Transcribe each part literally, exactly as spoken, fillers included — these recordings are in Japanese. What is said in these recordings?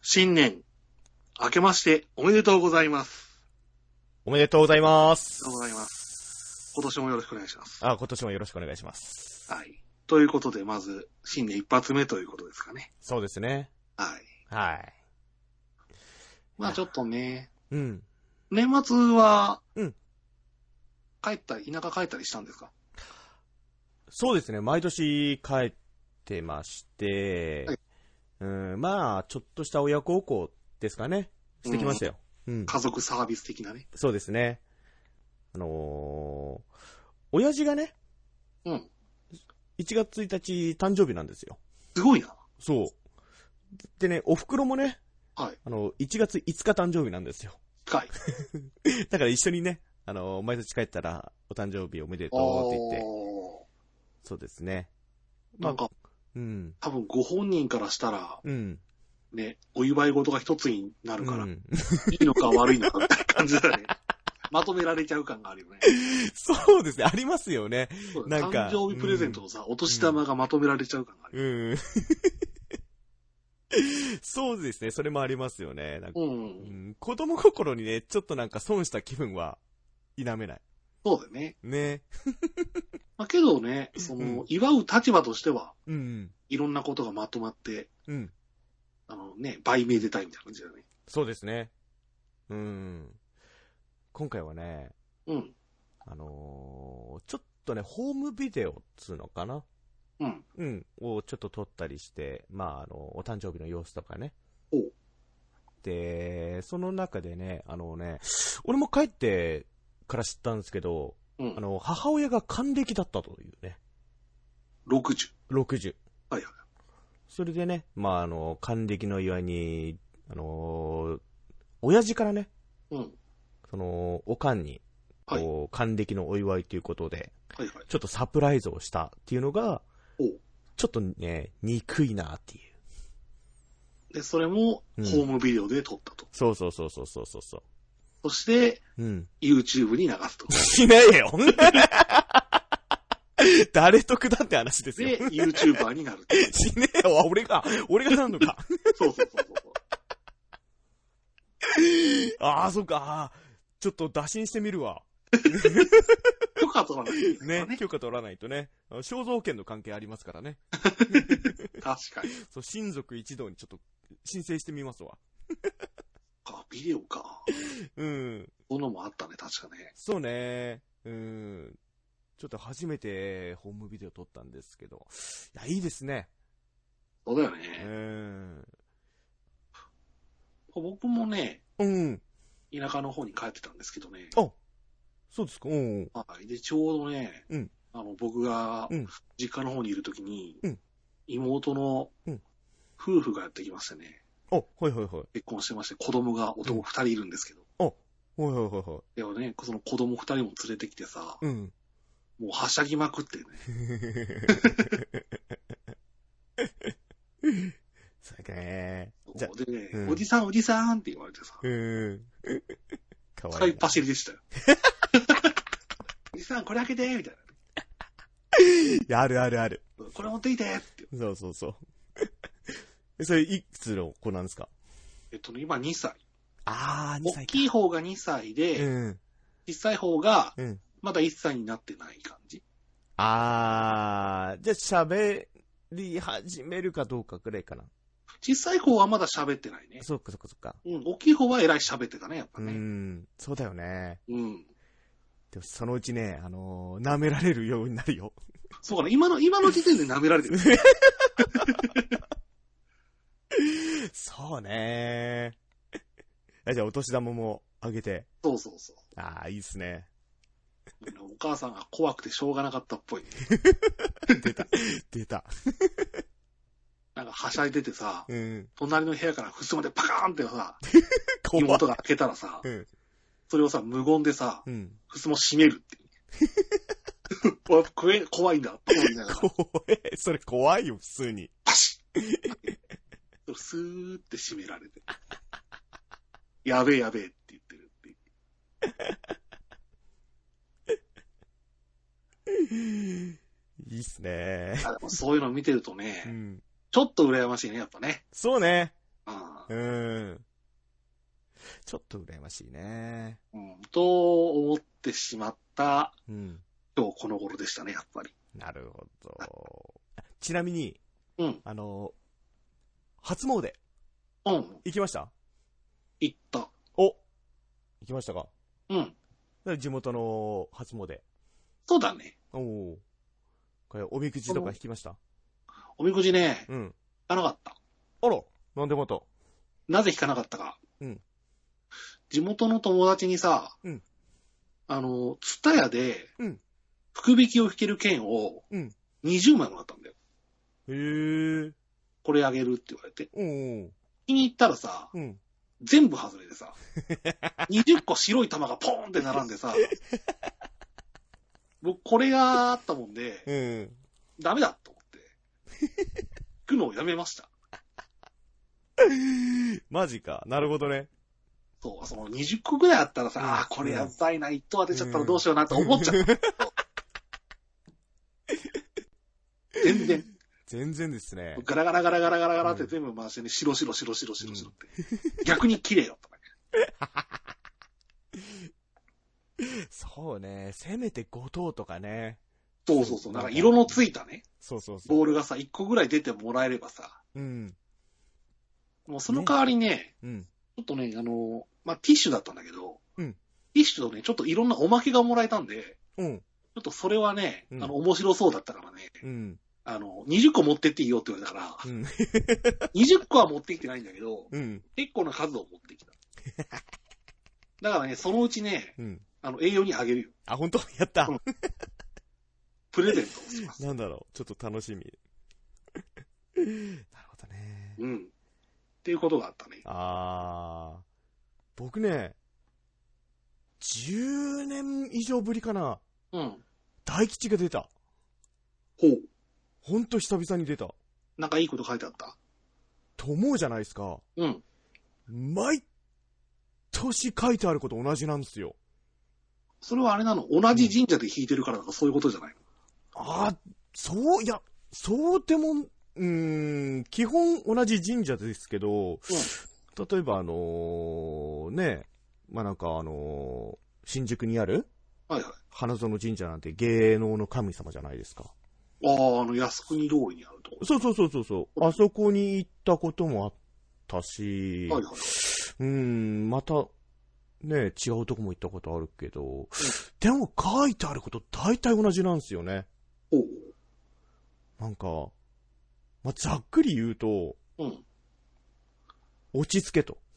新年、明けましておめでとうございます。 おめでとうございます。 おめでとうございます。今年もよろしくお願いします。 あ、今年もよろしくお願いします。 はい。ということで、まず、新年一発目ということですかね。 そうですね。 はい。 はい。 まあちょっとね、 うん。 年末は、 うん。 帰ったり、田舎帰ったりしたんですか？ そうですね。毎年帰ってまして、 はい、 うん、まあ、ちょっとした親孝行ですかね。してきましたよ。うん。うん、 家族サービス的なね。 そうですね。あのー、親父がね、 うん。 いちがつついたち誕生日なんですよ。 すごいな。 そう。でね、お袋もね、 はい。 あの、いちがついつか誕生日なんですよ。 近い。 だから一緒にね、あの、毎年帰ったら、お誕生日おめでとうって言って。そうですね。 まあ、なんか、 うん。 多分ご本人からしたら、 うん。 ね、お祝い事が一つになるから、 うん、 いいのか悪いのかみたいな感じだね。まとめられちゃう感があるよね。 そうですね、ありますよね。なんか。 誕生日プレゼントのさ、うん、お年玉がまとめられちゃう感がある。 うん。そうですね、それもありますよね。なんか、うんうん、子供心にね、ちょっとなんか損した気分は否めない。 そうだよね。 ね。 まあけどね、その、うん、祝う立場としては、 うんうん、 いろんなことがまとまって、 うん、 あのね、倍めでたいみたいな感じだよね。 そうですね。うん。今回はね、 うん。 あのー、ちょっとね、ホームビデオっつうのかな。 うん。 うん。をちょっと撮ったりして、まあ、あの、お誕生日の様子とかね。 おで、その中でね、あのね、俺も帰ってから知ったんですけど、うん、あの、母親が還暦だったというね。 ろくじゅう。 ろくじゅう。 はいはい。それでね、まあ、あの、還暦の祝いに、あのー、親父からね、 うん。 その、おかんに、 はい、 こう、還暦のお祝いということで、 はいはい。 ちょっとサプライズをしたっていうのが、ちょっとね、憎いなっていう。 で、それも、ホームビデオで撮ったと。うん、 そうそうそうそうそうそう。 そして、うん、YouTube に流すと。 しねえよ誰得だって話ですよ。 で、YouTuber になる。 しねえよ、俺が、俺がなんのか。 そうそうそうそう。 ああ、そっか。ちょっと打診してみるわ。 許可取らないとね。ね、許可取らないとね。肖像権の関係ありますからね。 確かに。 そう、親族一同にちょっと申請してみますわ。 あ、ビデオか。 うん。 そのもあったね、確かね。 そうね。うん。ちょっと初めてホームビデオ撮ったんですけど。いや、いいですね。 そうだよね。 うん。 僕もね、 うん。 田舎の方に帰ってたんですけどね。 あ、そうですか。うん。 はい。で、ちょうどね、 うん、 あの、僕が、実家の方にいるときに、 うん、 妹の夫婦がやってきましてね。 あ、はいはいはい。 結婚してまして、子供が男二人いるんですけど。 あ、はいはいはいはい。 でもね、その子供二人も連れてきてさ、 うん。 もうはしゃぎまくってね。 そうかね。 じゃでね、うん、おじさんおじさんって言われてさ。 うん。 かわいい。使いっ走りでしたよ。おじさんこれ開けてみたいな。あるあるある。 これ持ってきてって。 そうそうそう。それいくつの子なんですか？ えっとね、今にさい。 ああ、にさいか。 大きい方がにさいで、うん、小さい方が、まだいっさいになってない感じ。 ああ、じゃあ喋り始めるかどうかくらいかな。 小さい方はまだ喋ってないね。 そっかそっかそっか。 うん、大きい方は偉い喋ってたね、やっぱね。 うん、そうだよね。 うん。 でもそのうちね、あのー、舐められるようになるよ。 そうかな、今の、今の時点で舐められてる。 そうねー。じゃあお年玉もあげて。 そうそうそう。 ああ、いいっすね。 お母さんが怖くてしょうがなかったっぽい。 出た、出た。 なんかはしゃいでてさ、 うん、 隣の部屋から襖でパカーンってさ、妹が開けたらさ、うん、それをさ、無言でさ、うん、襖閉めるっていう。怖いんだって思いながら。 怖い。それ怖いよ、普通に。 パシッスーって閉められて。やべえやべえって言ってるっていう。 いいっすね。 あ、でもそういうの見てるとね、うん、ちょっと羨ましいね、やっぱね。 そうね。 あうん。ちょっと羨ましいね。 うん。と思ってしまった、 うん。 今日この頃でしたね、やっぱり。 なるほど。ちなみに、 うん。 あの、初詣。 うん。 行きました？ 行った。 お！行きましたか？ うん。 地元の初詣。 そうだね。 おお。これ、おみくじとか引きました？ おみくじね、 うん。 引かなかった。 あら、なんでまた？ なぜ引かなかったか。 うん。 地元の友達にさ、 うん。 あの、ツタヤで、 うん。 福引きを引ける券を、うん。にじゅうまいもらったんだよ。 へー。 これあげるって言われて。 うん。 気に行ったらさ、うん。全部外れてさ、にじゅっこ白い玉がポーンって並んでさ、僕これがあったもんで、うん。ダメだと思って、引くのをやめました。 マジか。なるほどね。 そう、そのにじゅっこぐらいあったらさ、うん、ああ、これやばいな、一等当てちゃったらどうしようなと思っちゃった。全然。 全然ですね。 ガラガラガラガラガラガラって全部回してね、白白白白白白って。うん、逆に綺麗だったね。そうね、せめてご等とかね。 そうそうそう、なんか色のついたね。 そうそうそう。 ボールがさ、いっこぐらい出てもらえればさ。うん。もうその代わりね、ねうん。ちょっとね、あの、まあ、ティッシュだったんだけど、うん。ティッシュとね、ちょっといろんなおまけがもらえたんで、うん。ちょっとそれはね、うん、あの、面白そうだったからね、うん。あの、にじゅっこ持ってっていいよって言われたから、うん、にじゅっこは持ってきてないんだけど、うん、結構な数を持ってきた。だからね、そのうちね、うん、あの、栄養にあげるよ。 あ、本当？やった、うん。 プレゼントをします。 なんだろう、ちょっと楽しみ。なるほどね。 うん。っていうことがあったね。 あー。僕ね、じゅうねん以上ぶりかな。うん。大吉が出た。 ほう。 ほんと久々に出た。 なんかいいこと書いてあった？ と思うじゃないですか。うん。毎年書いてあること同じなんですよ。 それはあれなの？同じ神社で弾いてるからとかそういうことじゃないの？ ああ、そう、いや、そうでも、うーん、基本同じ神社ですけど、うん、例えばあのー、ね、まあ、なんかあのー、新宿にある、はいはい、花園神社なんて芸能の神様じゃないですか。 ああ、あの、靖国通りにあるところ。 そうそうそうそうそう。あそこに行ったこともあったし、はいはい、うーん、また、ね、違うとこも行ったことあるけど、うん、でも書いてあること大体同じなんですよね。おなんか、まあ、ざっくり言うと、うん、落ち着けと。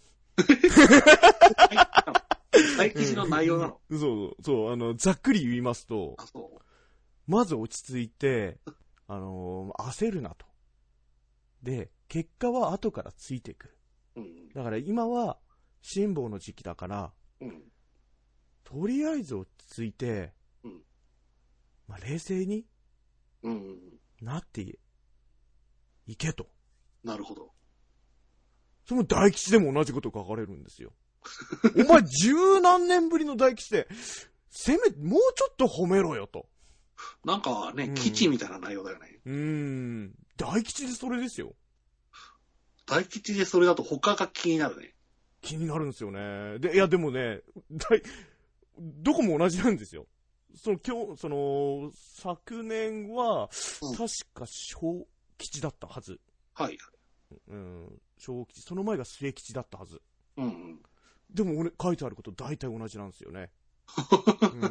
大吉の内容なの？ そうそう、そう、あの、ざっくり言いますと、あそうまず落ち着いて、あのー、焦るなと。で、結果は後からついてくる。うん、だから今は、辛抱の時期だから、うん、とりあえず落ち着いて、うん、まあ、冷静に、うん、なっていけと。 なるほど。 その大吉でも同じこと書かれるんですよ。お前十何年ぶりの大吉で、せめ、もうちょっと褒めろよと。 なんかね、うん、基地みたいな内容だよね。 うーん。大吉でそれですよ。 大吉でそれだと他が気になるね。 気になるんですよね。で、いやでもね、大、どこも同じなんですよ。その今日、その、昨年は、うん、確か小吉だったはず。はい。うん。小吉。その前が末吉だったはず。うん、うん。でも俺、書いてあること大体同じなんですよね。うん。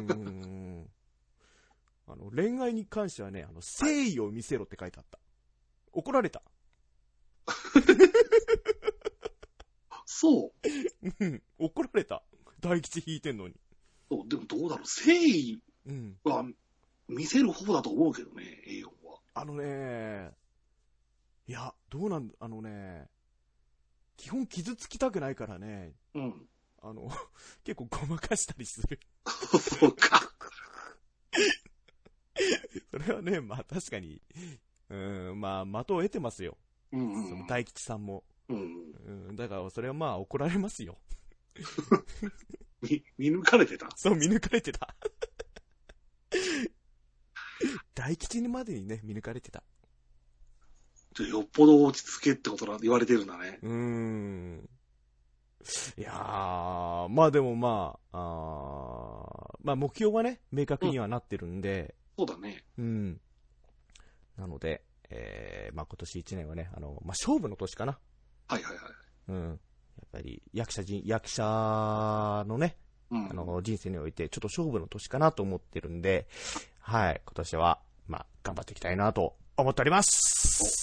あの、恋愛に関してはね、あの、誠意を見せろって書いてあった。怒られた。 そううん。怒られた。大吉引いてんのに。 そう、でもどうだろう。誠意は見せる方だと思うけどね、エーヨンは。 あのね、いや、どうなんだ、あのね、基本傷つきたくないからね。うん。あの、結構ごまかしたりする。 そうか。 それはね、まあ確かに、うん、まあ的を得てますよ。うんうん、その大吉さんも。うん、うん。だからそれはまあ怒られますよ。 見、見抜かれてた？ そう、見抜かれてた。大吉にまでにね、見抜かれてた。 よっぽど落ち着けってことだ、言われてるんだね。 うーん。 いやー、まあでもまあ、あまあ目標はね、明確にはなってるんで。 うん、そうだね。 うん。なので、えー、まあ今年一年はね、あの、まあ勝負の年かな。 はいはいはい。 うん。やっぱり役者人、役者のね、うん、あの、人生においてちょっと勝負の年かなと思ってるんで、はい、今年は、まあ頑張っていきたいなと思っております。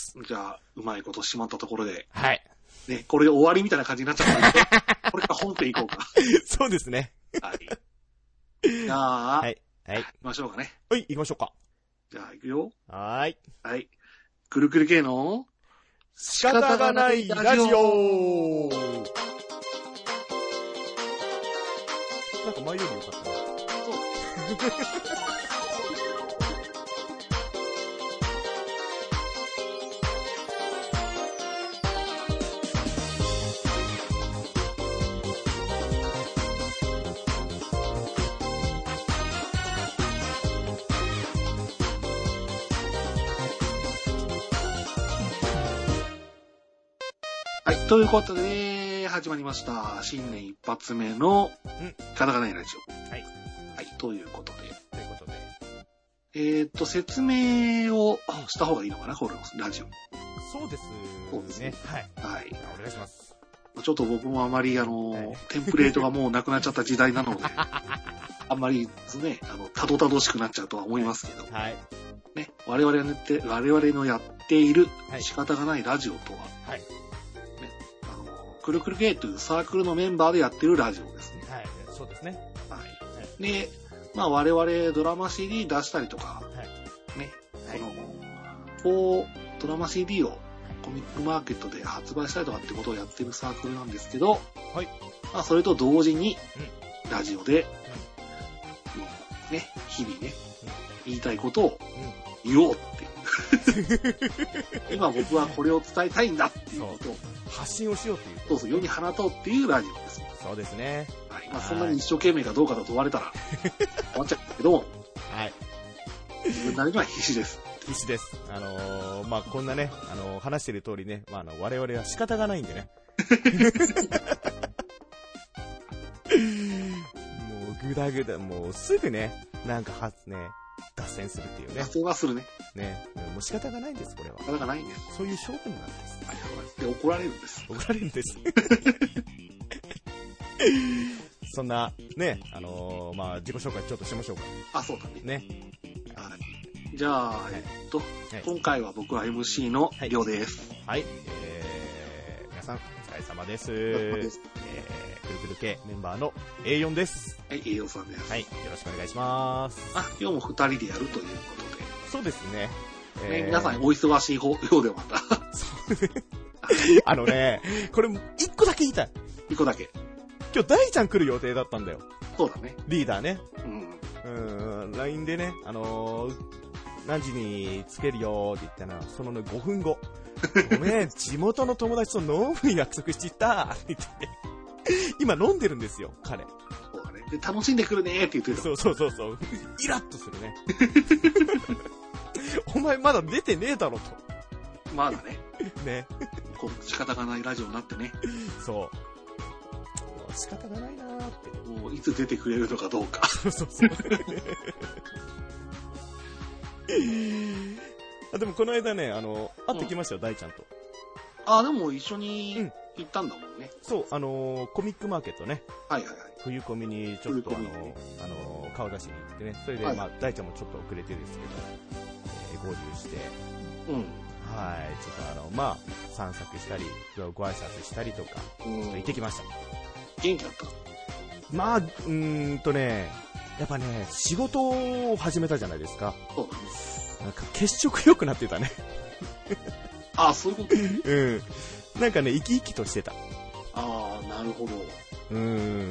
じゃあ、うまいことしまったところで。 はい。 ね、これで終わりみたいな感じになっちゃったので、これから本編行こうか。 そうですね。 はい。じゃあ、 はい。はい。 行きましょうかね。 はい、行きましょうか。 じゃあ、行くよ。 はーい。 はい。くるくる系の仕方がないラジオ。なんか前より良かったね。そう。 はい、ということで、始まりました。新年一発目の、仕方がないラジオ。はい。はい、ということで。 ということで。 えーっと、説明をした方がいいのかな、これのラジオ。 そうです。 そうですね。 はい。 はい。 お願いします。 ちょっと僕もあまり、あの、はい、テンプレートがもうなくなっちゃった時代なので、あんまりですね、あの、たどたどしくなっちゃうとは思いますけど。 はい。 ね、我々のやって、我々のやっている仕方がないラジオとは、 はい。 くるくるゲーというサークルのメンバーでやってるラジオですね。 はい、そうですね。 はい。はい、で、まあ我々ドラマ シーディー 出したりとか、はい、ね、はい、その、こう、ドラマ シーディー をコミックマーケットで発売したりとかってことをやってるサークルなんですけど、はい。まあそれと同時に、ラジオで、うん、ね、日々ね、うん、言いたいことを言おうっていう。今僕はこれを伝えたいんだっていうことを。 発信をしようっていう。 そうそう、世に放とうっていうラジオです。 そうですね。 はい。まあ、そんなに一生懸命かどうかと問われたら、終わっちゃうけど、はい。自分なりには必死です。 必死です。あのー、まあ、こんなね、あのー、話してる通りね、まあ、あの、我々は仕方がないんでね。もう、ぐだぐだ、もう、すぐね、なんか、は、ね、脱線するっていうね。 脱線はするね。 ね。もう仕方がないんです、これは。 仕方がないんです。 そういう勝負なんです。 はい、で、怒られるんです。 怒られるんです。そんな、ね、あのー、まあ、自己紹介ちょっとしましょうか。 あ、そうだね。 ね。 はい。じゃあ、はい、えっと、はい、今回は僕は エムシー のりょうです。 はい。はい、えー、皆さん、お疲れ様です。お疲れ様です。えー、くるくる系メンバーの エーよん です。 はい、エーよん さんです。 はい、よろしくお願いします。 あ、今日も二人でやるということで。 そうですね。 えー、ね、皆さんお忙しい方ようでまた。 そうね。あのね、これ一個だけ言いたい。 一個だけ。 今日大ちゃん来る予定だったんだよ。 そうだね。 リーダーね。 うん。 うん、ライン でね、あのー、何時につけるよって言ったら、そのね、ごふんご。ごめん、地元の友達と飲む約束してたって言って。今飲んでるんですよ、彼。 そうだね。で、楽しんでくるねって言ってた。 そうそうそうそう。イラッとするね。お前まだ出てねえだろと。 まだね。 ね。 こう仕方がないラジオになってね。 そう。仕方がないなーって。 もういつ出てくれるのかどうか。 そうそうそう。あ、でもこの間ね、あの、会ってきましたよ、うん、大ちゃんと。 あ、でも一緒に行ったんだもんね。 うん、そう、あのー、コミックマーケットね。 はいはいはい。 冬コミにちょっとあの、あのー、顔出しに行ってね。それで、はい、まあ、大ちゃんもちょっと遅れてですけど、えー、合流して。 うん。 はい、ちょっとあの、まあ、散策したり、ご挨拶したりとか、ちょっと行ってきました。 元気だった？ まあ、うーんとね、やっぱね、仕事を始めたじゃないですか。 そうだね。 なんか血色良くなってたね。 ああ、そういうこと？ うん。なんかね、生き生きとしてた。 ああ、なるほど。 うん。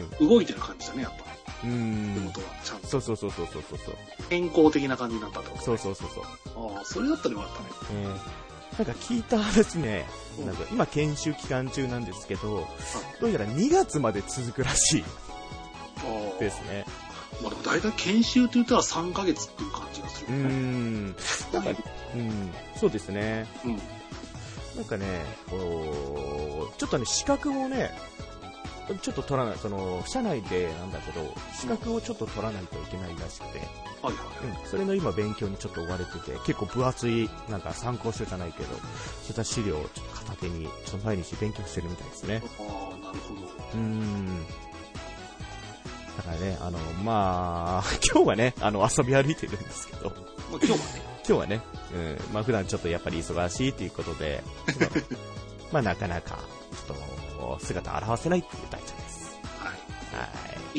動いてる感じだね、やっぱ。 うん。 ってことは、ちゃんと。 そうそうそうそうそうそう。 健康的な感じになったってこと、ね、 そうそうそうそう。 ああ、それだったらよかったね。 うん。なんか聞いた話ね、うん、なんか今研修期間中なんですけど、どうやらにがつまで続くらしいですね。 まあでも大体研修って言ったらさんかげつっていう感じがする、ね。 うーん。なんか、うん、そうですね。うん。なんかね、こう、ちょっとね、資格をね、 ちょっと取らない、その、社内でなんだけど、資格をちょっと取らないといけないらしくて、 はいはい。 うん、それの今勉強にちょっと追われてて、結構分厚い、なんか参考書じゃないけど、そういった資料をちょっと片手に、ちょっと毎日勉強してるみたいですね。 ああ、なるほど。 うーん。だからね、あの、まあ、今日はね、あの、遊び歩いてるんですけど、 まあ、今日はね、 今日はね、うん、まあ普段ちょっとやっぱり忙しいということで、まあなかなか、ちょっと、姿を現せないっていう大ちゃんです。 はい。 はい。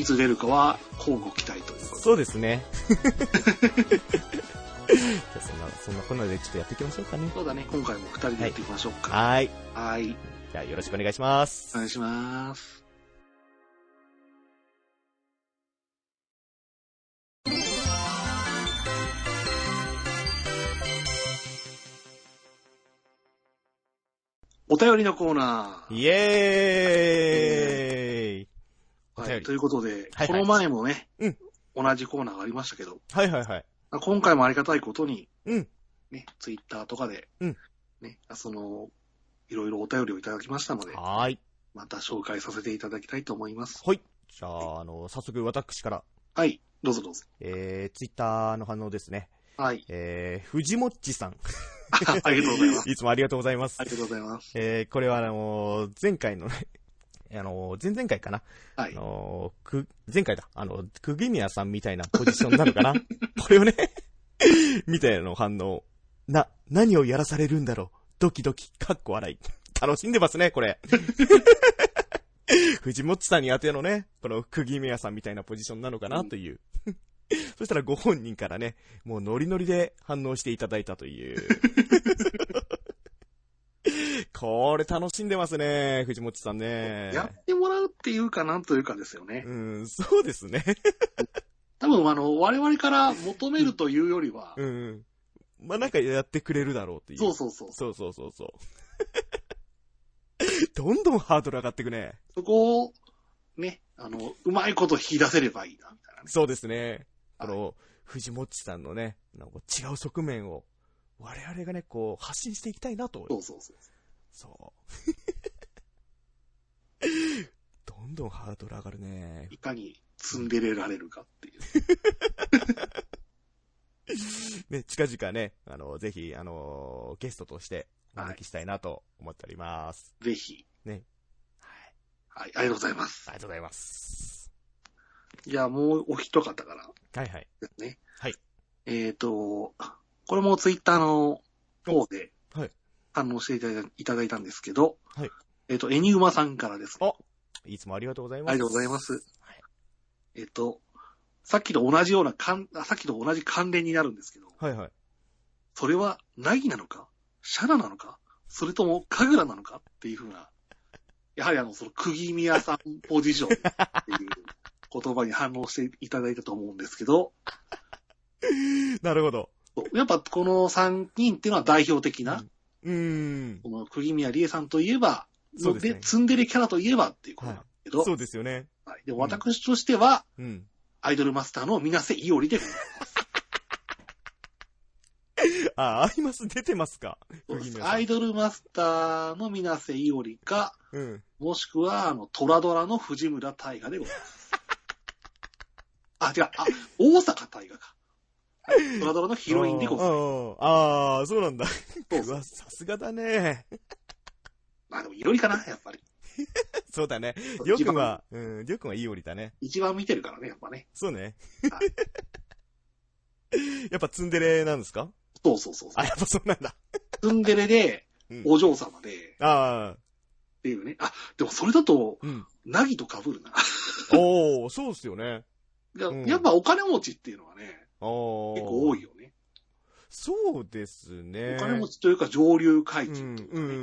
いつ出るかは、交互期待ということで。 そうですね。じゃあそんな、そんなこんなでちょっとやっていきましょうかね。 そうだね、今回もふたりでやっていきましょうか。 はい。 はい。 じゃあよろしくお願いします。 お願いします。お便りのコーナー。 イエーイ、 はい、ということで、はいはい、この前もね、うん、同じコーナーがありましたけど、 はいはいはい。 今回もありがたいことに、 うん、 ね、ツイッターとかで、 うん、 ね、その、いろいろお便りをいただきましたので、 はい。 また紹介させていただきたいと思います。 はい。じゃあ、あの、早速私から。 はい、どうぞどうぞ。 えー、ツイッターの反応ですね。 はい。 えー、藤もっちさん。 ありがとうございます。 いつもありがとうございます。 ありがとうございます。 えー、これはあのー、前回のね、あのー、前々回かな。 はい。 あのー、く、前回だ。あの、釘宮さんみたいなポジションなのかな。これをね、みたいなの反応。な、何をやらされるんだろう。ドキドキ、かっこ笑い。楽しんでますね、これ。藤もっちさんに当てのね、この釘宮さんみたいなポジションなのかなという。うん、そしたらご本人からね、もうノリノリで反応していただいたという。これ楽しんでますね、藤本さんね。 やってもらうっていうかなんというかですよね。 うん、そうですね。 多分あの、我々から求めるというよりは。 うん。まあ、なんかやってくれるだろうっていう。 そうそうそう。 そうそうそうそう。どんどんハードル上がっていくね。 そこを、ね、あの、うまいこと引き出せればいいな、みたいなね。 そうですね。あの、藤もっちさんのね、なんか違う側面を、我々がね、こう、発信していきたいなと。 そうそうそう。 そう。どんどんハードル上がるね。 いかにツンデレられるかっていう。 ね、近々ね、あの、ぜひ、あの、ゲストとしてお招きしたいなと思っております。 はい、ぜひ。 ね。 はい。はい、ありがとうございます。 ありがとうございます。 いや、もうお一方から。 はいはい。 ね。 はい。 えっと、これもツイッターの方で、 はい。 反応していただいた、いただいたんですけど、 はい。 えっと、エニグマさんからですね。 あ、いつもありがとうございます。 ありがとうございます。はい、えっと、さっきと同じようなかん、さっきと同じ関連になるんですけど、 はいはい。 それは、ナギなのかシャナなのかそれとも、カグラなのかっていうふうな、やはりあの、その、釘宮さんポジションっていう言葉に反応していただいたと思うんですけど、 なるほど。 やっぱこのさんにんっていうのは代表的な、 うん、 この釘宮理恵さんといえば、 そうですね、 で、ツンデレキャラといえばっていうことなんですけど、 はい、そうですよね。 はい、で私としては、 うん、 アイドルマスターの水瀬いおりでございます。 あ、アイマス出てますか。 アイドルマスターの水瀬いおりか、 うん、 もしくは、あの、トラドラの藤村大河でございます。あ、違う、あ、大阪大河か。トラドラのヒロインでございます。 ああ、そうなんだ。 そうそう。 うわ、さすがだね。 まあでも、いろりかな、やっぱり。 そうだね。りょうくんは、うん、りょうくんはいいおりだね。 一番見てるからね、やっぱね。 そうね。やっぱツンデレなんですか？ そうそうそうそう。 あ、やっぱそうなんだ。 ツンデレで、お嬢様で、 うん、ああ。 っていうね。あ、でもそれだと、 うん、 ナギと被るな。 おー、そうっすよね。 や, やっぱお金持ちっていうのはね、 うん、 結構多いよね。 そうですね。 お金持ちというか上流階級というか、ね、 うん、うん、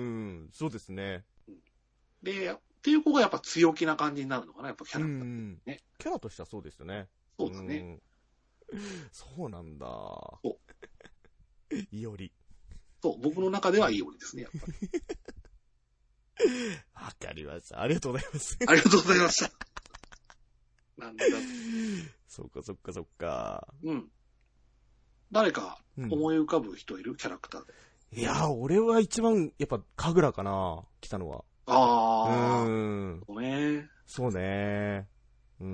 そうですね。 で、っていう子がやっぱ強気な感じになるのかな、やっぱキャラクター、ね、うん。 キャラとしてはそうですよね。 そうだね。うんそうなんだ。 そう。 いおり。 そう、僕の中ではいおりですね、やっぱり。わかりました。ありがとうございます。 ありがとうございました。なんだ。 そっかそっかそっか。 うん。誰か思い浮かぶ人いる、うん、キャラクターで。 いやー、俺は一番、やっぱ、神楽かな、来たのは。 ああ。 うん。 そうね。 そうね。うん。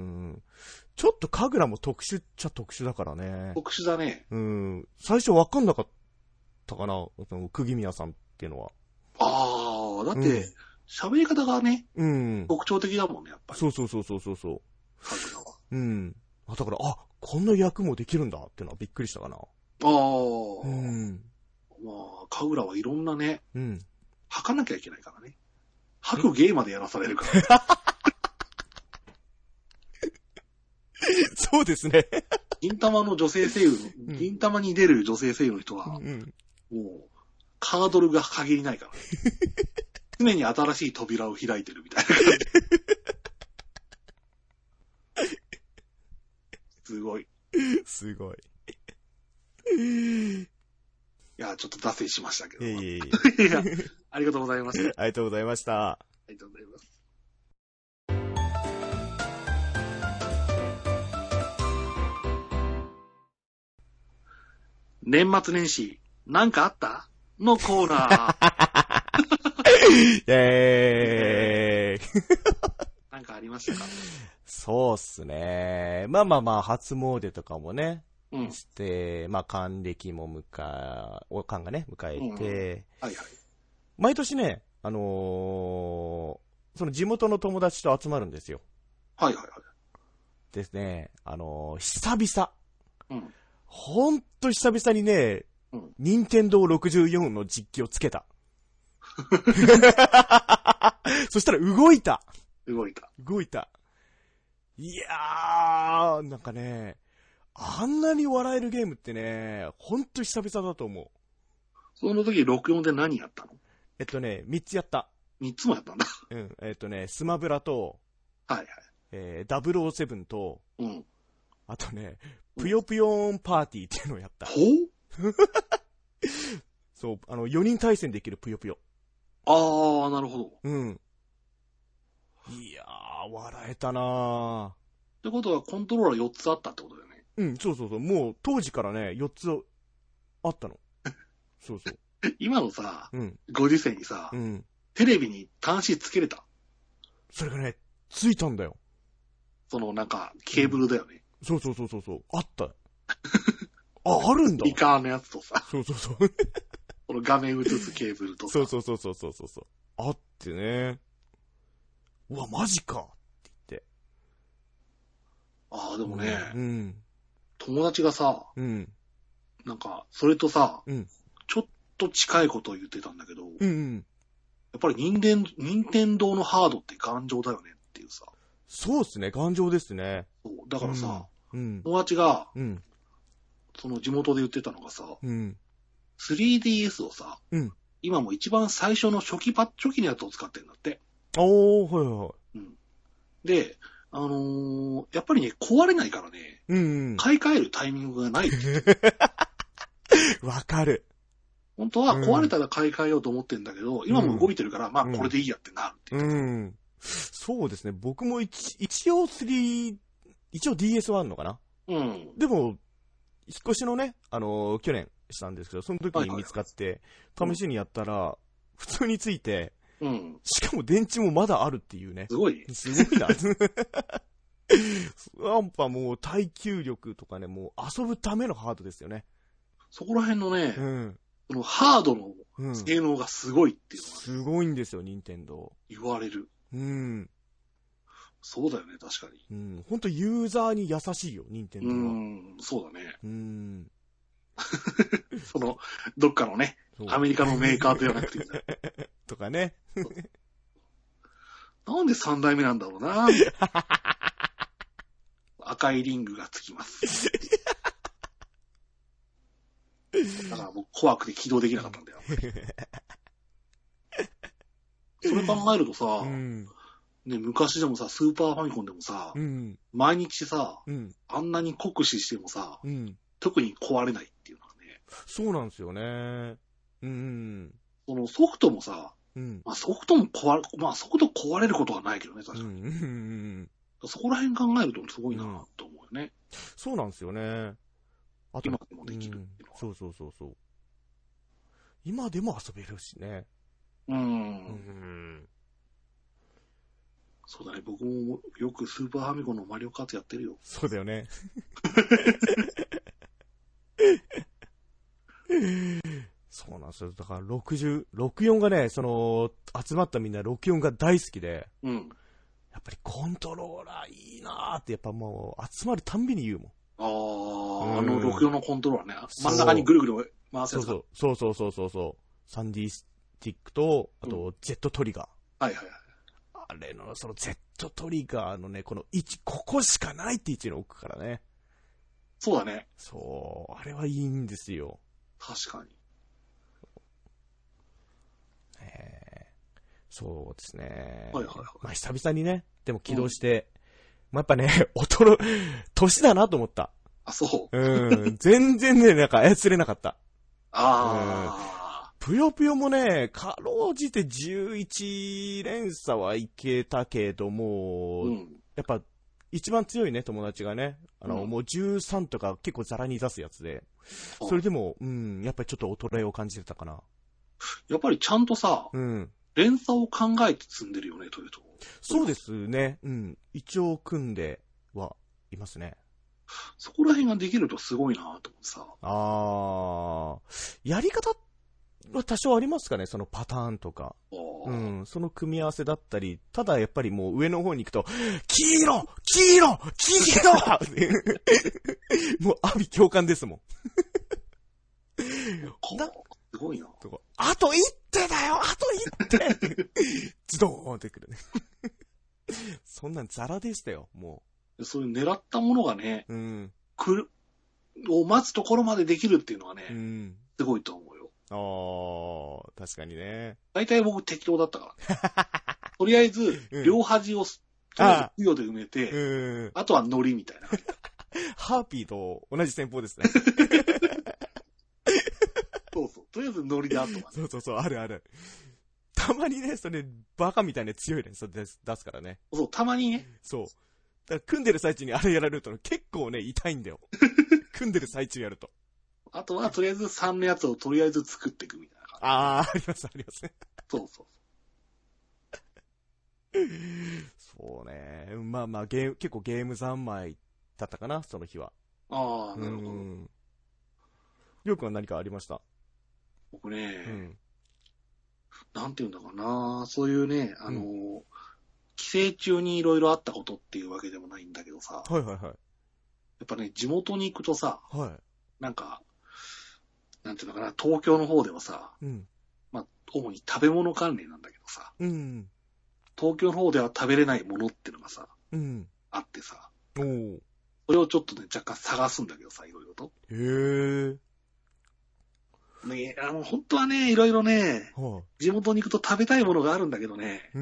ちょっと神楽も特殊っちゃ特殊だからね。 特殊だね。 うん。最初わかんなかったかな、釘宮さんっていうのは。 ああ、だって、喋、うん、り方がね、 うん。 特徴的だもんね、やっぱり。 そうそうそうそうそう。 神楽は。 うん。あ、だから、あ、こんな役もできるんだっていうのはびっくりしたかな。ああ。 うん。 まあ、神楽はいろんなね、 うん。 吐かなきゃいけないからね。吐く芸までやらされるから。 そうですね。 銀玉の女性声優の、銀玉に出る女性声優の人は、 うん、 もう、ハードルが限りないから、ね。常に新しい扉を開いてるみたいな感じ。すごい。 すごい。 いや、ちょっと脱線しましたけど。 いやいやいや。いや、ありがとうございました。 ありがとうございました。 ありがとうございます。年末年始、なんかあったのコーナー。 えー。 なんかありましたか？ そうっすね。まあまあまあ、初詣とかもね、 うん、 して、まあ、還暦も迎え、おかんがね、迎えて、うん、はいはい。 毎年ね、あのー、その地元の友達と集まるんですよ。 はいはいはい。 ですね、あのー、久々。 うん。 ほんと久々にね、うん、任天堂ろくじゅうよんの実機をつけた。そしたら動いた。 動いた。 動いた。いやー、なんかね、あんなに笑えるゲームってね、ほんと久々だと思う。 その時ろくじゅうよんで何やったの？ えっとね、みっつやった。 みっつもやったんだ。 うん、えっとね、スマブラと、 はいはい。 えー、ダブルオーセブンと、 うん。 あとね、ぷよぷよーんパーティーっていうのをやった。 ほうそう、あの、よにん対戦できるぷよぷよ。 あー、なるほど。 うん。いやー、笑えたなー。 ってことはコントローラーよっつあったってことだよね。 うん、そうそうそう。もう当時からね、よっつあったの。そうそう。 今のさ、 うん、 ご時世にさ、うん、テレビに端子つけれた？ それがね、ついたんだよ。 そのなんか、ケーブルだよね。 うん、そうそうそうそうそう。あった。あ、あるんだ。 イカーのやつとさ。 そうそうそう。 この画面映すケーブルとさ。 そうそうそうそうそうそう。あってね。うわ、マジかって言って。 ああ、でもね、 うん、 友達がさ、 うん、 なんか、それとさ、 うん、 ちょっと近いことを言ってたんだけど、 うんうん、 やっぱり任天任天堂のハードって頑丈だよねっていうさ。 そうっすね、頑丈ですね。 そうだからさ、 うん、 友達が、 うん、 その地元で言ってたのがさ、 うん、 スリーディーエス をさ、 うん、 今も一番最初の初期パッ、初期のやつを使ってるんだって。 おー、はいはい。 うん。で、あのー、やっぱりね、壊れないからね、 うんうん、 買い替えるタイミングがない。 わかる。 本当は壊れたら買い替えようと思ってんだけど、うん、今も動いてるから、まあこれでいいやってなるっていう、 うんうん。そうですね。僕も一一応スリー、一応 ディーエスワン のかな。 うん。 でも、引っ越しのね、あのー、去年したんですけど、その時に見つかって、試しにやったら、普通について、うん、しかも電池もまだあるっていうね。 すごい。 すごいな。やっぱもう耐久力とかね、もう遊ぶためのハードですよね。 そこら辺のね、 うん、 そのハードの性能がすごいっていうのは、ね、 すごいんですよ、任天堂。 言われる。 うん。 そうだよね、確かに。 うん。ほんとユーザーに優しいよ、任天堂は。うん、そうだね。 うん。 その、どっかのね、アメリカのメーカーではなくて、 とかね。 なんで三代目なんだろうな。赤いリングがつきます。だからもう怖くて起動できなかったんだよ。それ考えるとさ、うん、ね、昔でもさ、スーパーファミコンでもさ、うん、毎日さ、うん、あんなに酷使してもさ、うん、特に壊れないっていうのはね。 そうなんですよね。うん。 そのソフトもさ、うん、まあ、ソフトも壊れ、まあソフト壊れることはないけどね、確かに。うん、そこら辺考えるとすごいなと思うよね、うん。 そうなんですよね。あと今でもできるっていうのは、 うん。そうそうそうそう。今でも遊べるしね。 うん。うん、 そうだね、僕もよくスーパーファミコンのマリオカートやってるよ。 そうだよね。そうなんですよ。だからろくじゅう、ろくじゅうよんがね、その、集まったみんなろくじゅうよんが大好きで、 うん。 やっぱりコントローラーいいなーって、やっぱもう集まるたんびに言うもん。 ああ、あのろくじゅうよんのコントローラーね。真ん中にぐるぐる回すやつか。 そうそうそうそうそう。サンディスティックと、あと、ジェットトリガー。 うん、はいはいはい。 あれの、その Z トリガーのね、この位置、ここしかないって位置に置くからね。 そうだね。 そう、あれはいいんですよ。 確かに。 えー、そうですね。 はいはいはい。 まあ久々にね、でも起動して、うん、まあやっぱね、音の、年だなと思った。 あ、そう。 うん、全然ね、なんか操れなかった。 ああ。 ぷよぷよもね、かろうじてじゅういち連鎖はいけたけども、うん、やっぱ一番強いね、友達がね、あの、うん、もうじゅうさんとか結構ザラに出すやつで、それでも、うん、やっぱりちょっと衰えを感じてたかな。 やっぱりちゃんとさ、うん、連鎖を考えて積んでるよね、というと。 そうですね、うん、一応組んではいますね。 そこら辺ができるとすごいなと思ってさ。 あー、やり方は多少ありますかね、そのパターンとか。うん、その組み合わせだったり、ただやっぱりもう上の方に行くと、黄色黄色黄色もう阿鼻共感ですもん。 すごいな。 あと一手だよあと一手ズドーンってくるね。そんなんザラでしたよ、もう。そういう狙ったものがね、 うん、 来る、を待つところまでできるっていうのはね、うん、すごいと思うよ。 ああ、確かにね。 大体僕適当だったから。とりあえず、両端を、とりあえず、付与で埋めて、うん、あとはノリみたいな。 ハーピーと同じ戦法ですね。 そうそう。とりあえずノリであとは、ね。 そうそうそう、あるある。たまにね、それ、バカみたいな強い連鎖出すからね。 そう、たまにね。 そう。だから組んでる最中にあれやられると結構ね、痛いんだよ。組んでる最中やると。あとは、とりあえずさんのやつをとりあえず作っていくみたいな感じ。 ああ、あります、ありますね。 そうそうそう。そうね。まあまあ、ゲーム、結構ゲーム三昧だったかな、その日は。 ああ、なるほど。 りょうくんは何かありました？ 僕ね、うん、なんていうんだかな、そういうね、あの、うん、帰省中にいろいろあったことっていうわけでもないんだけどさ。 はいはいはい。 やっぱね、地元に行くとさ、 はい。 なんか、なんていうのかな、東京の方ではさ、うん、まあ、主に食べ物関連なんだけどさ、うん、東京の方では食べれないものっていうのがさ、うん、あってさ、おー、それをちょっとね、若干探すんだけどさ、いろいろと。 へー。 ね、あの、本当はね、いろいろね、はあ、地元に行くと食べたいものがあるんだけどね、うん、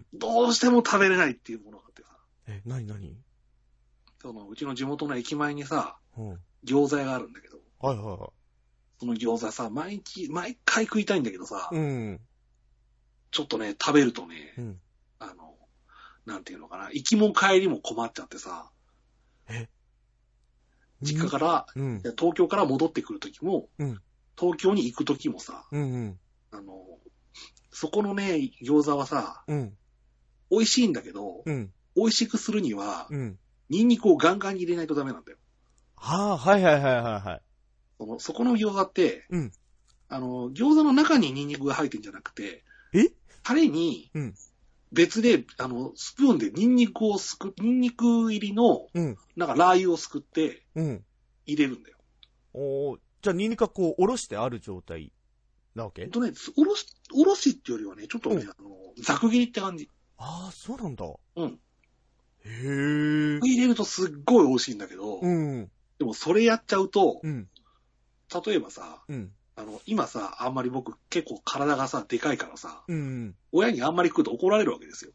どうしても食べれないっていうものがあってさ。 え、なになに？ その、うちの地元の駅前にさ、はあ、餃子屋があるんだけど、 はいはいはい。 その餃子さ、毎日、毎回食いたいんだけどさ、うん、ちょっとね、食べるとね、うん、あの、なんていうのかな、行きも帰りも困っちゃってさ、 え実家から、うん、東京から戻ってくるときも、うん、東京に行くときもさ、うんうん、あの、そこのね、餃子はさ、うん、美味しいんだけど、うん、美味しくするには、うん、ニンニクをガンガンに入れないとダメなんだよ。 はあ、はいはいはいはいはい。 その、そこの餃子って、うん、あの、餃子の中にニンニクが入ってるんじゃなくて、 え？ タレに、別で、あの、スプーンでニンニクをすく、ニンニク入りの、うん、なんかラー油をすくって、入れるんだよ。 うん、おー、じゃあニンニクはこう、おろしてある状態なわけ？ えっとね、おろし、おろしっていうよりはね、ちょっとね、うん、あの、ざく切りって感じ。 ああ、そうなんだ。 うん。 へー。 入れるとすっごい美味しいんだけど、うん、でもそれやっちゃうと、うん、例えばさ、うん、あの、今さ、あんまり僕結構体がさ、でかいからさ、うん、親にあんまり食うと怒られるわけですよ。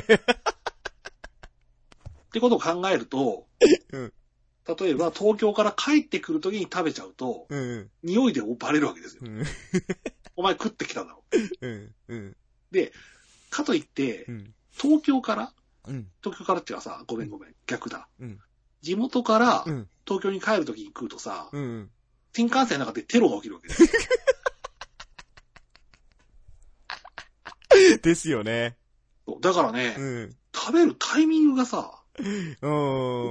ってことを考えると、うん、例えば東京から帰ってくるときに食べちゃうと、うん、匂いでバレるわけですよ。うん、お前食ってきただろ、うんうん。で、かといって、うん、東京から、うん、東京からっていうかさ、ごめんごめん、逆だ。うん、地元から東京に帰るときに食うとさ、うん、新幹線の中でテロが起きるわけですよ。 ですよね。 だからね、うん、 食べるタイミングがさ、 うん。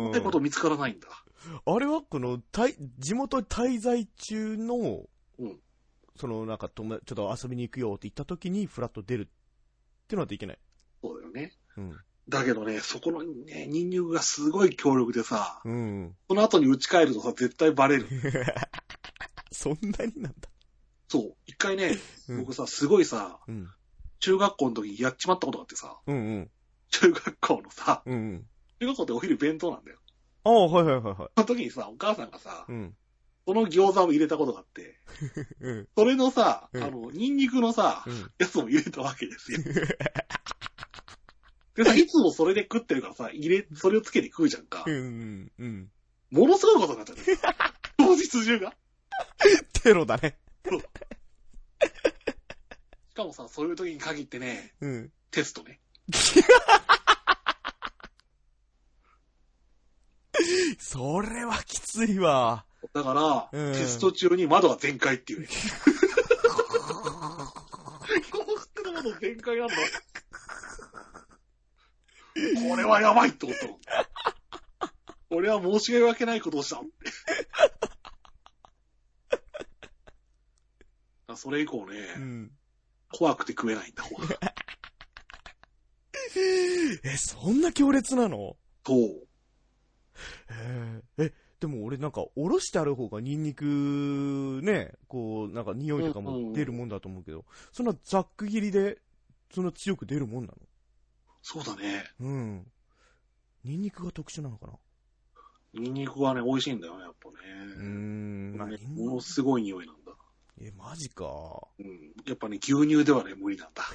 ってこと見つからないんだ。 あれはこの、地元滞在中の、うん、そのなんかちょっと遊びに行くよって言った時にフラッと出るっていうのはできない。 そうだよね。うん。だけどね、そこのね、ニンニクがすごい強力でさ、うん。その後に打ち返るとさ、絶対バレる。 そんなになんだ。 そう。一回ね、うん、僕さ、すごいさ、うん、中学校の時にやっちまったことがあってさ、うんうん、中学校のさ、うんうん、中学校ってお昼弁当なんだよ。 ああ、はいはいはいはい。 その時にさ、お母さんがさ、うん、その餃子を入れたことがあって、うん、それのさ、うん、あの、ニンニクのさ、うん、やつも入れたわけですよ。でさ、いつもそれで食ってるからさ、入れ、それをつけて食うじゃんか。うんうんうん。ものすごいことになっちゃう。当日中が。 テロだね。しかもさ、そういう時に限ってね、うん、テストね。 それはきついわ。 だから、うん、テスト中に窓が全開っていうね。この服の窓全開なんだ。これはやばいって思ったもん。俺は申し訳ないことをしたって。それ以降ね、うん、怖くて食えないんだ、ほら。 え、そんな強烈なの？ そう。 へえ、でも俺なんか、おろしてある方がニンニクね、こう、なんか匂いとかも出るもんだと思うけど、うんうん、そんなざっく切りで、そんな強く出るもんなの？ そうだね。 うん。ニンニクが特殊なのかな？ ニンニクはね、美味しいんだよね、やっぱね。うーん。ね、ものすごい匂いなんだ。 え、マジか。 うん。やっぱね、牛乳ではね、無理なんだ。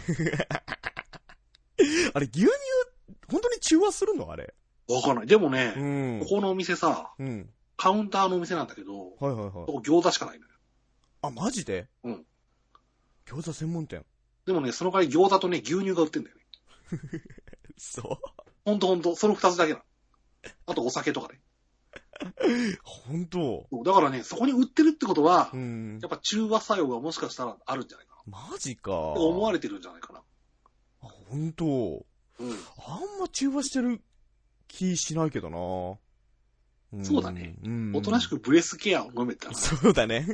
あれ、牛乳、本当に中和するのあれ。 わかんない。でもね、うん、ここのお店さ、うん、カウンターのお店なんだけど、はいはいはい。そこ餃子しかないのよ。 あ、マジで？うん。餃子専門店。 でもね、その代わり餃子とね、牛乳が売ってんだよね。 そう。 ほんとほんと、その二つだけなの。あとお酒とかね。 ほんと。 だからね、そこに売ってるってことは、うん、やっぱ中和作用がもしかしたらあるんじゃないかな。マジか。 と思われてるんじゃないかな。 あ、ほんと。うん。あんま中和してる気しないけどな。 うん、そうだね。うん。おとなしくブレスケアを飲めたら。 そうだね。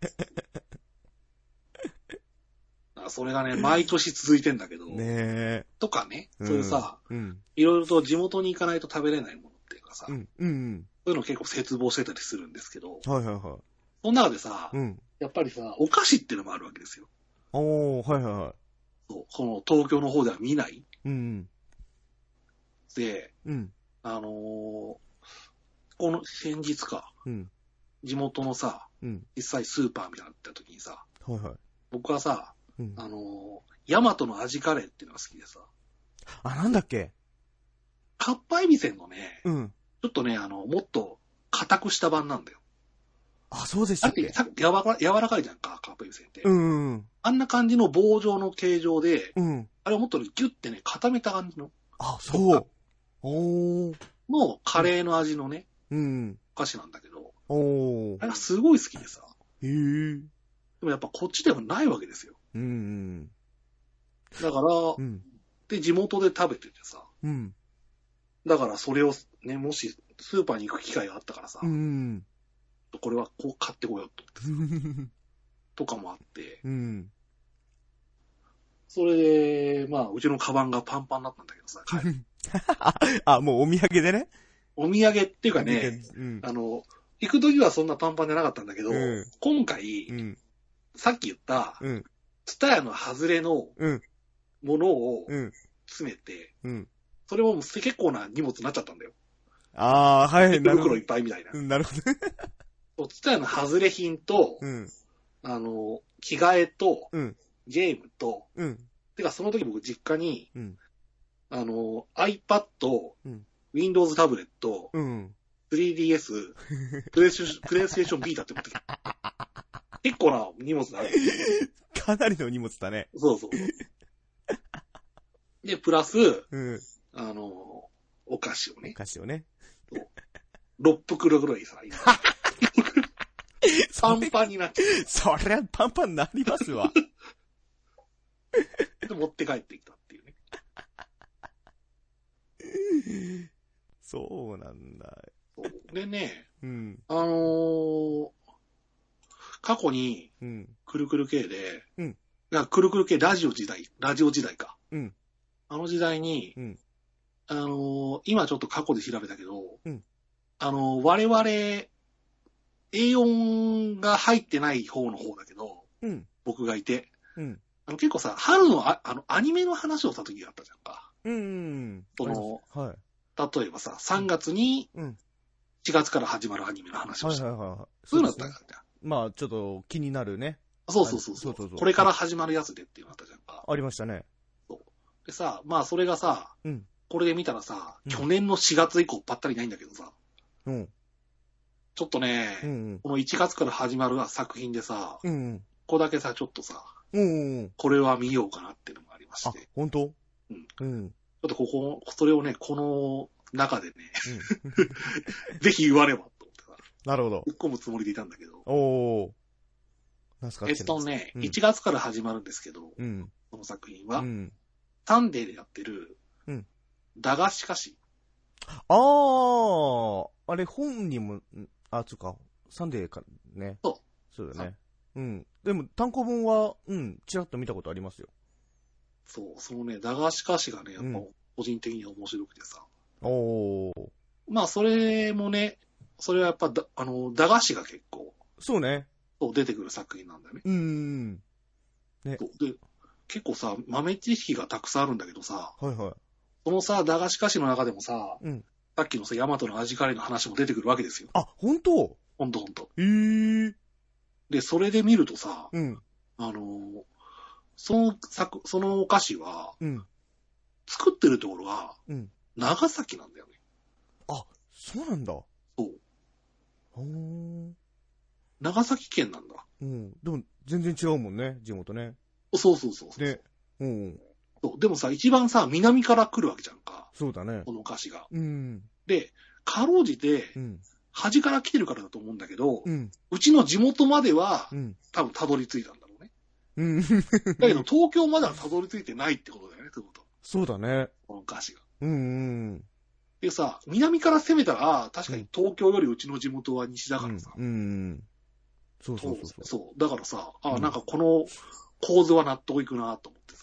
それがね、毎年続いてんだけど。ねえ。とかね、そういうさ、うん、いろいろと地元に行かないと食べれないものっていうかさ、うんうんうん、そういうの結構切望してたりするんですけど、はいはいはい。その中でさ、うん、やっぱりさ、お菓子っていうのもあるわけですよ。 おー、はいはいはい。 そう、この東京の方では見ない。うんうん、で、うん、あのー、この先日か、うん、地元のさ、うん、実際スーパーみたいなの行った時にさ、はいはい、僕はさ、うん、あのー、ヤマトの味カレーっていうのが好きでさ。 あ、なんだっけ？ かっぱえびせんのね、うん、ちょっとね、あの、もっと硬くした版なんだよ。 あ、そうでしたっけ？ だって柔らか、柔らかいじゃんか、かっぱえびせんって。うん、うん。あんな感じの棒状の形状で、うん、あれをもっとね、ギュッてね、固めた感じの。 あ、そう。おー。 のカレーの味のね、うん、お菓子なんだけど、おー。あれがすごい好きでさ。へー。でもやっぱこっちではないわけですよ。うん。だから、うん、で、地元で食べててさ。うん。だからそれをね、もしスーパーに行く機会があったからさ。うん。これはこう買ってこようと思ってさ。とかもあって。うん。それで、まあ、うちのカバンがパンパンになったんだけどさ、帰る。 あ、もうお土産でね。 お土産っていうかね、うん、あの、行く時はそんなパンパンじゃなかったんだけど、うん、今回、うん、さっき言った、ツタヤの外れのものを詰めて、うん、それも結構な荷物になっちゃったんだよ。 ああ、はい。 手袋いっぱいみたいな。 なるほど。ツタヤの外れ品と、うん、あの、着替えと、うん、ゲームと、うん、てかその時僕実家に、うん、あの、iPad、うん、Windows タブレット、うん、スリーディーエス、プレイステーションビータって持ってきた。結構な荷物だね。 かなりの荷物だね。 そうそうそう。で、プラス、うん、あの、お菓子をね。 お菓子をね。 ろっ袋ぐらいさ、今。パンパンになっちゃう。 そりゃパンパンになりますわ。 で、持って帰ってきたっていうね。 そうなんだ。 でね、 うん、 あのー、過去に、くるくる系で、うん、くるくる系ラジオ時代、ラジオ時代か。うん、あの時代に、うん、あのー、今ちょっと過去で調べたけど、うん、あのー、我々、エーよん が入ってない方の方だけど、うん、僕がいて、うん、あの結構さ、春のああのアニメの話をした時があったじゃんか。うん。その、はい、例えばさ、さんがつに、しがつから始まるアニメの話をした。はいはいはい。そういうのだったじゃん。 まあ、ちょっと気になるね。 そうそうそうそう。そうそうそうこれから始まるやつでっていうのあったじゃんか。 ありましたね。 そう。でさ、まあそれがさ、うん、これで見たらさ、うん、去年のしがつ以降ばったりないんだけどさ、うん、ちょっとね、うんうん、このいちがつから始まる作品でさ、うんうん、ここだけさ、ちょっとさ、うんうん、これは見ようかなっていうのがありまして。 あ、本当？ うん。うん。ちょっとここ、それをね、この中でね、うん、ぜひ言わねばと思ってさ。 なるほど。 突っ込むつもりでいたんだけど。 おー。 なんすかえっとね、うん、いちがつから始まるんですけど、うん、この作品は、うん、サンデーでやってる、うん、だがしかし。 あー、あれ本にも、あ、つうか、サンデーかね。そう。そうだね。うん。でも単行本は、うん、ちらっと見たことありますよ。 そう、そのね、だがしかしがね、やっぱ個人的には面白くてさ。 うん、おー。 まあ、それもね、それはやっぱだ、あの、駄菓子が結構。 そうね。 そう、出てくる作品なんだよね。 うん。 ね。で、結構さ、豆知識がたくさんあるんだけどさ。 はいはい。 そのさ、駄菓子菓子の中でもさ、うん、さっきのさ、ヤマトの味カレーの話も出てくるわけですよ。 あ、本当？ 本当本当。 へー。 で、それで見るとさ、うん、あのー、その作、そのお菓子は、うん、作ってるところは、うん、長崎なんだよね。 あ、そうなんだ。 そう。ほー。長崎県なんだ。 うん。でも、全然違うもんね、地元ね。 そうそうそうそう。 で、うん。 そう。でもさ、一番さ、南から来るわけじゃんか。 そうだね。 このお菓子が。 うん。 で、かろうじて、うん、端から来てるからだと思うんだけど、うん、うちの地元までは、うん、多分たどり着いたんだろうね。うん。だけど、東京まではたどり着いてないってことだよね、ってこと。 そうだね。 このお菓子が。 うんうん。 でさ、南から攻めたら、確かに東京よりうちの地元は西だからさ。 うん。うん、そうそうそうそう。そう。だからさ、あ、うん、なんかこの構図は納得いくなと思ってさ。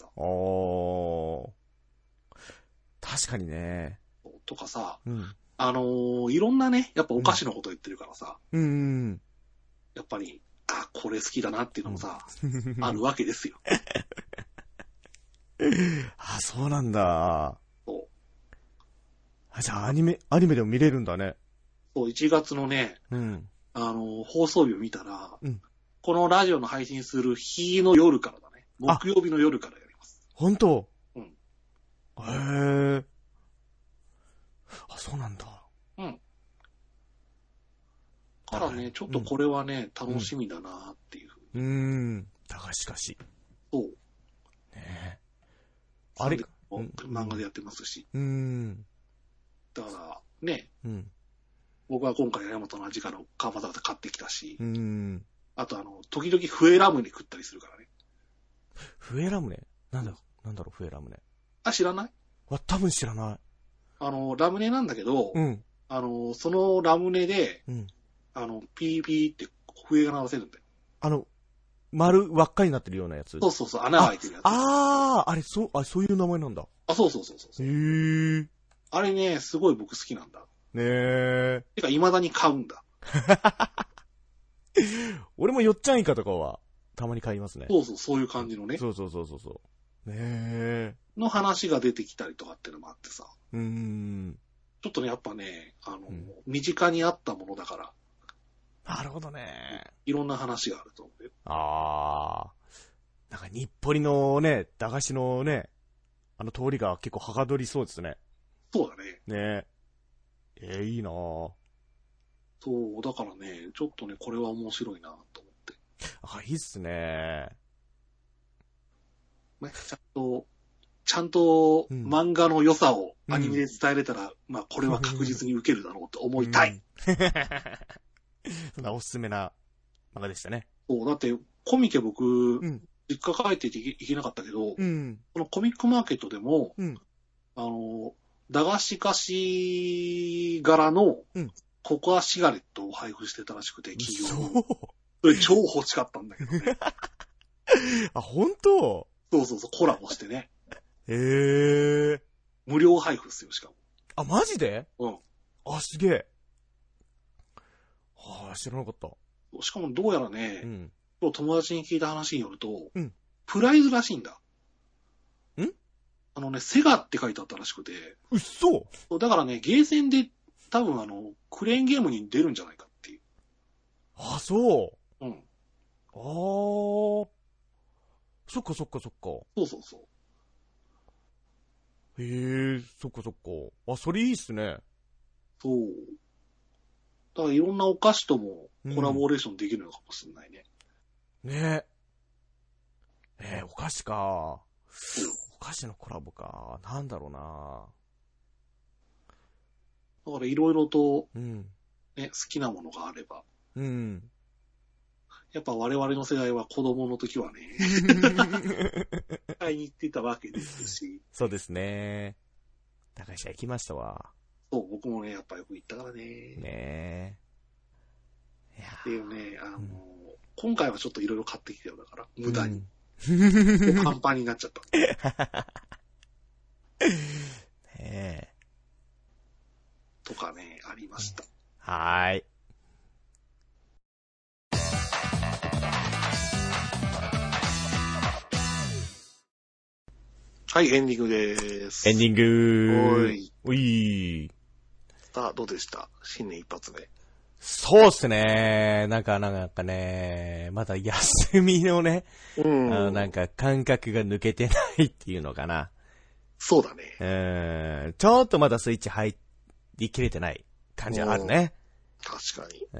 ああ。確かにね。 とかさ、うん、あのー、いろんなね、やっぱお菓子のこと言ってるからさ。うん。うん、やっぱり、あ、これ好きだなっていうのもさ、うん、あるわけですよ。 あ、そうなんだ。そう。あ、じゃあアニメ、アニメでも見れるんだね。 そう、いちがつのね、うん、あの、放送日を見たら、うん、このラジオの配信する日の夜からだね。木曜日の夜からやります。 本当？うん。へえ。あ、そうなんだ。うん。 からね、ちょっとこれはね、うん、楽しみだなっていうふうに。うん。だがしかし。 そう。 ねえ。 あれ漫画でやってますし。うん。だから、ね。うん。僕は今回ヤマトの味からカーバザーで買ってきたし。うん。あとあの、時々笛ラムネ食ったりするからね。 笛ラムネ？なんだろう、なんだろう、笛ラムネ。 あ、知らない？ わ、多分知らない。 あの、ラムネなんだけど、うん。あの、そのラムネで、うん。あの、ピーピーって笛が鳴らせるんだよ。 あの、丸輪っかになってるようなやつ？ そうそうそう、穴が開いてるやつ。 ああ、あれ、そう、あ、そういう名前なんだ。 あ、そうそうそうそう。 へー。 あれね、すごい僕好きなんだ。 ねえ。 てか、未だに買うんだ。 俺もよっちゃんイカとかは、たまに買いますね。 そうそう、そういう感じのね。 そうそうそうそうそう。ねえ。 の話が出てきたりとかっていうのもあってさ。うーん。ちょっとね、やっぱね、あの、うん、身近にあったものだから。 なるほどね。 いろんな話があると思うよ。 ああ。なんか日暮里のね、駄菓子のね、あの通りが結構はかどりそうですね。 そうだね。 ねえ。えー、いいなぁ。 そう、だからね、ちょっとね、これは面白いなと思って。 あ、いいっすね。 ね、ちゃんと、ちゃんと漫画の良さをアニメで伝えれたら、うん、まあこれは確実に受けるだろうと思いたい。うん、 そんなおすすめな漫画でしたね。 そう、だってコミケ僕、うん、実家帰っていけなかったけど、うん、このコミックマーケットでも、うん、あの、 駄菓子菓子柄のココアシガレットを配布してたらしくて、企業に。それ超欲しかったんだけどね。 あ、本当？ そうそうそう、コラボしてね。 へー。 無料配布っすよ、しかも。 あ、マジで？ うん。 あ、すげえ。はあ、知らなかった。 しかもどうやらね、うん、友達に聞いた話によると、うん、プライズらしいんだ。 ん？ あのね、セガって書いてあったらしくて。 うっそ？ だからね、ゲーセンで多分あの、クレーンゲームに出るんじゃないかっていう。 あ、そう。 うん。 あー。そっかそっかそっか。 そうそうそう。 へえ、そっかそっか。あ、それいいっすね。 そう。だからいろんなお菓子ともコラボレーションできるのかもしれないね。 うん、ねえ。えー、お菓子か。お菓子のコラボか。なんだろうな。 だからいろいろと、 うん、 ね、好きなものがあれば。 うん。 やっぱ我々の世代は子供の時はね、買いに行ってたわけですし。 そうですね。駄菓子屋行きましたわ。 そう、僕もね、やっぱよく行ったからね。 ねえ。 いやっていうね、あの、うん、今回はちょっといろいろ買ってきたよ、だから、無駄に。うん、パンパンになっちゃった。 ねえ。 とかね、ありました。 はーい。 はい、エンディングでーす。 エンディング。 おい。 おい。 さあ、どうでした？新年一発目。 そうっすね。なんか、なんかね、まだ休みのね、うん、あのなんか感覚が抜けてないっていうのかな。 そうだね。 うん。ちょっとまだスイッチ入りきれてない感じはあるね。 確かに。 うん。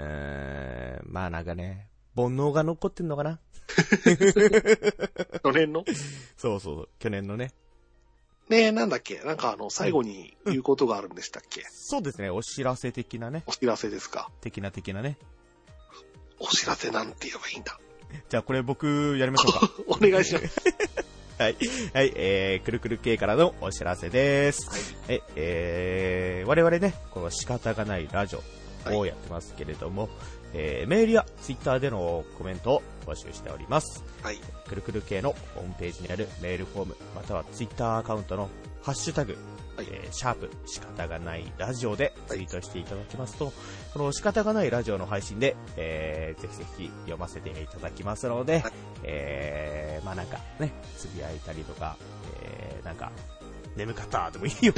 まあなんかね、煩悩が残ってんのかな。 去年のそうそう、去年のね。 ねえ、なんだっけなんかあの、最後に言うことがあるんでしたっけ、うん、 そうですね、お知らせ的なね。 お知らせですか。 的な的なね。 お知らせなんて言えばいいんだ。 じゃあこれ僕やりましょうか。 お願いします。 はい。はい、えー、くるくる系からのお知らせです。はい。はい、えー、我々ね、この仕方がないラジオをやってますけれども、はい、えー、メールやツイッターでのコメントを募集しております。はい。くるくる系のホームページにあるメールフォーム、またはツイッターアカウントのハッシュタグ、はい、えー、シャープ仕方がないラジオでツイートしていただきますと、はい、この仕方がないラジオの配信で、えー、ぜひぜひ読ませていただきますので、はい、えー、まあなんかね、つぶやいたりとか、えー、なんか、眠かったでもいいよ。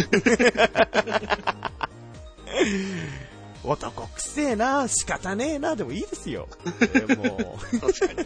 男くせえな、仕方ねえな、でもいいですよ。えー、もう。確かに。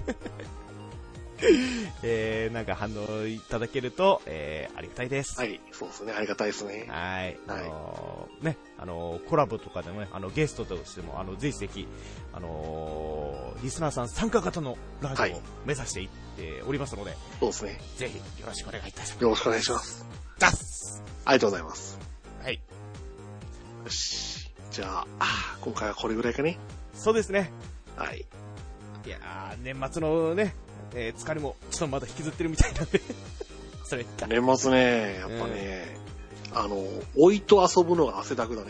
えー、なんか反応いただけると、えー、ありがたいです。 はい、そうですね、ありがたいですね。 はい。あのー、ね、あのー、コラボとかでもね、あの、ゲストとしても、あの、ぜひぜひ、あのー、リスナーさん参加型のラジオを目指していっておりますので、はい、 そうですね。 ぜひ、よろしくお願いいたします。 よろしくお願いします。 だっす。 ありがとうございます。 はい。 よし。じゃあ、あ今回はこれぐらいかね。 そうですね。 はい。 いやー、年末のね、えー、疲れもちょっとまだ引きずってるみたいなんでそれか。 年末ね、やっぱね、うん、あの、老いと遊ぶのが汗だくだね。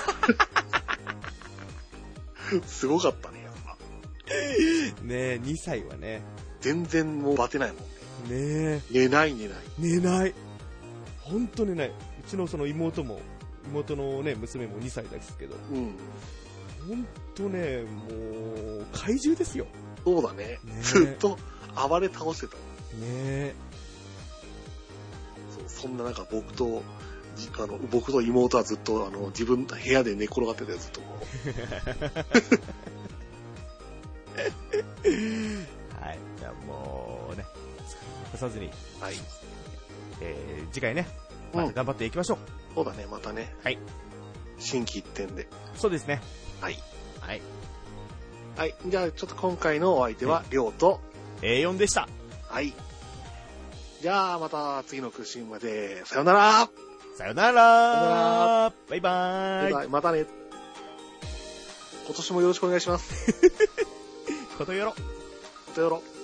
すごかったね、やっぱ。 ねえ、にさいはね。 全然もうバテないもんね。ねえ。寝ない寝ない。 寝ない。ほんと寝ない。うちのその妹も、妹のね、娘もにさいですけど。うん。ほんとね、もう、怪獣ですよ。 そうだね。ねずっと暴れ倒してた。ねえ。 そう、そんな中僕と、あの、僕と妹はずっと、あの、自分、部屋で寝転がってたよ、ずっともう。 はい。じゃあもうね、疲れさずに。はい。えー、次回ね、また頑張っていきましょう。 うん、そうだね、またね。はい。心機一転で。 そうですね。 はい。 はい。 はい。じゃあ、ちょっと今回のお相手は、りょうと、 エーよん でした。 はい。じゃあ、また次の空襲まで、さよならさよならバイバーイバイバイ。 またね。今年もよろしくお願いします。 ことよろ。 ことよろ。